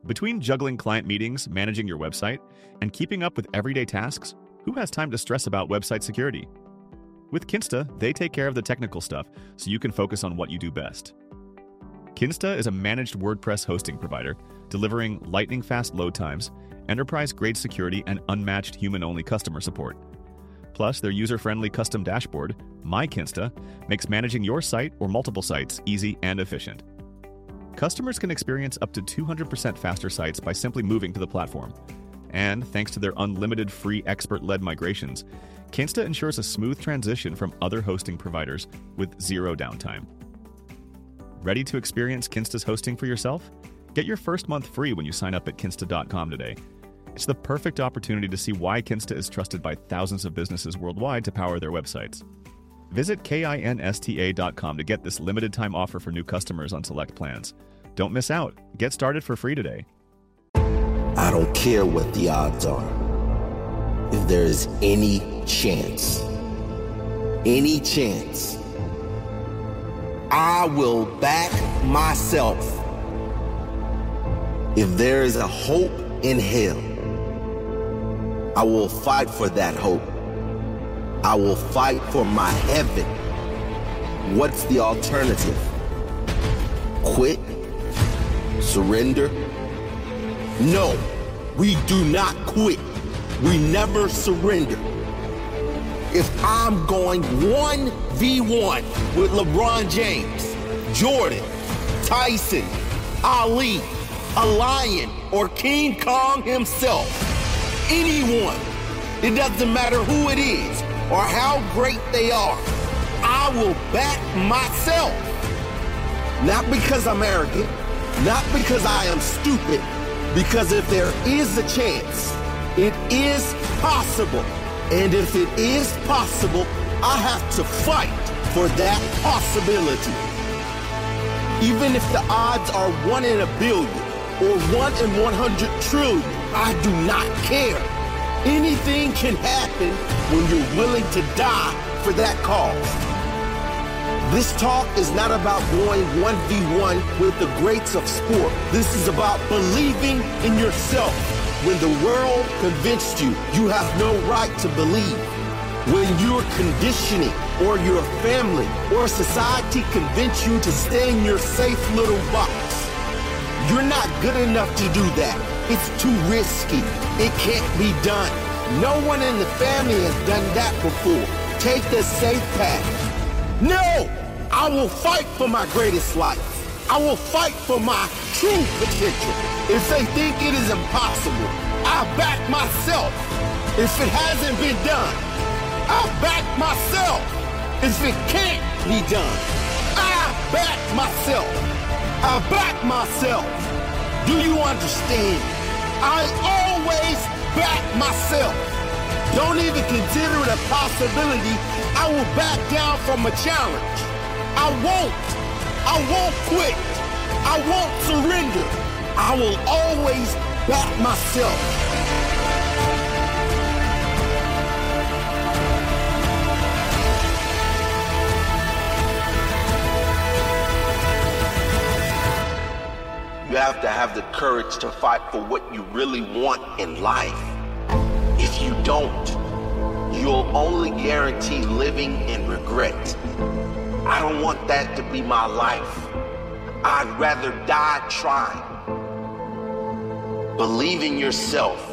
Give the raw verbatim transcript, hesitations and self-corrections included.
Between juggling client meetings, managing your website, and keeping up with everyday tasks, who has time to stress about website security? With Kinsta, they take care of the technical stuff so you can focus on what you do best. Kinsta is a managed WordPress hosting provider, delivering lightning-fast load times, enterprise-grade security, and unmatched human-only customer support. Plus, their user-friendly custom dashboard, MyKinsta, makes managing your site or multiple sites easy and efficient. Customers can experience up to two hundred percent faster sites by simply moving to the platform. And thanks to their unlimited free expert-led migrations, Kinsta ensures a smooth transition from other hosting providers with zero downtime. Ready to experience Kinsta's hosting for yourself? Get your first month free when you sign up at kinsta dot com today. It's the perfect opportunity to see why Kinsta is trusted by thousands of businesses worldwide to power their websites. Visit kinsta dot com to get this limited time offer for new customers on select plans. Don't miss out. Get started for free today. I don't care what the odds are. If there is any chance, any chance, I will back myself. If there is a hope in hell, I will fight for that hope. I will fight for my heaven. What's the alternative? Quit? Surrender? No, we do not quit. We never surrender. If I'm going one v one with LeBron James, Jordan, Tyson, Ali, a lion, or King Kong himself, anyone, it doesn't matter who it is or how great they are, I will back myself. Not because I'm arrogant, not because I am stupid, because if there is a chance, it is possible. And if it is possible, I have to fight for that possibility. Even if the odds are one in a billion or one in one hundred trillion, I do not care. Anything can happen when you're willing to die for that cause. This talk is not about going one v one with the greats of sport. This is about believing in yourself. When the world convinced you you have no right to believe. When your conditioning or your family or society convince you to stay in your safe little box. You're not good enough to do that. It's too risky. It can't be done. No one in the family has done that before. Take the safe path. No! I will fight for my greatest life. I will fight for my true potential. If they think it is impossible, I back myself. If it hasn't been done, I back myself. If it can't be done, I back myself. I back myself. Do you understand? I always back myself. Don't even consider it a possibility. I will back down from a challenge. I won't. I won't quit. I won't surrender. I will always back myself. You have to have the courage to fight for what you really want in life. If you don't, you'll only guarantee living in regret. I don't want that to be my life. I'd rather die trying. Believe in yourself.